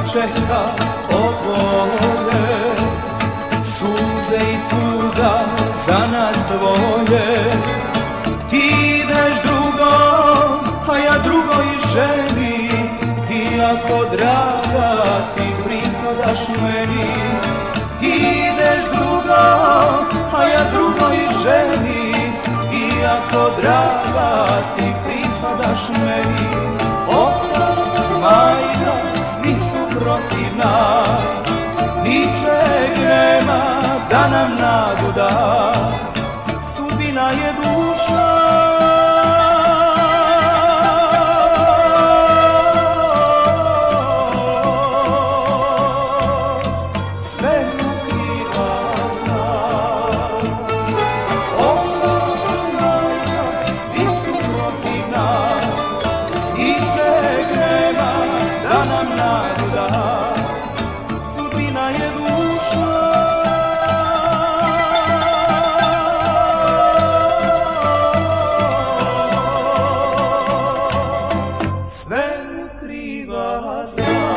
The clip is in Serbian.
čeka obole, suze i tuga za nas dvoje. Ti ideš drugom, a ja drugoj ženi, iako draga ti pripadaš meni. Ti ideš drugom, a ja drugoj ženi, iako draga ti pripadaš meni. Otac, majka, svi su protiv nas, ničeg nema da nam nadu da. Sudbina je duša, sve mu kriva zna. Otac, majka, svi su protiv nas, ničeg nema da nam nadu da. Sudbina je duša, sve mu kriva zna.